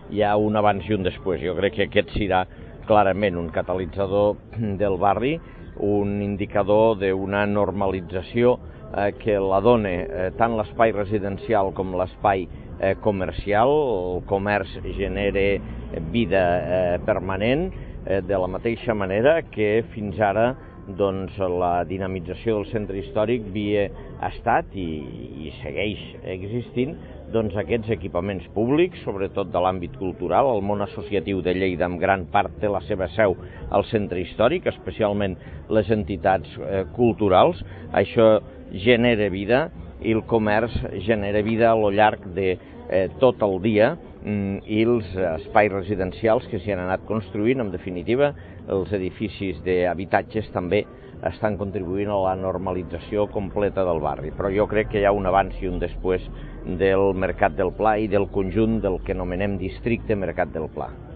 hi ha un abans i un després. Jo crec que aquest serà clarament un catalitzador del barri, un indicador d'una normalització que la dona tant l'espai residencial com l'espai comercial. El comerç genera vida permanent, de la mateixa manera que fins ara la dinamització del centre històric havia estat i segueix existint aquests equipaments públics, sobretot de l'àmbit cultural. El món associatiu de Lleida en gran part té la seva seu al centre històric, especialment les entitats culturals. Això genera vida i el comerç genera vida a lo llarg de tot el dia, i els espais residencials que s'hi han anat construint, en definitiva, els edificis d'habitatges també estan contribuint a la normalització completa del barri. Però jo crec que hi ha un abans i un després del Mercat del Pla i del conjunt del que anomenem districte Mercat del Pla.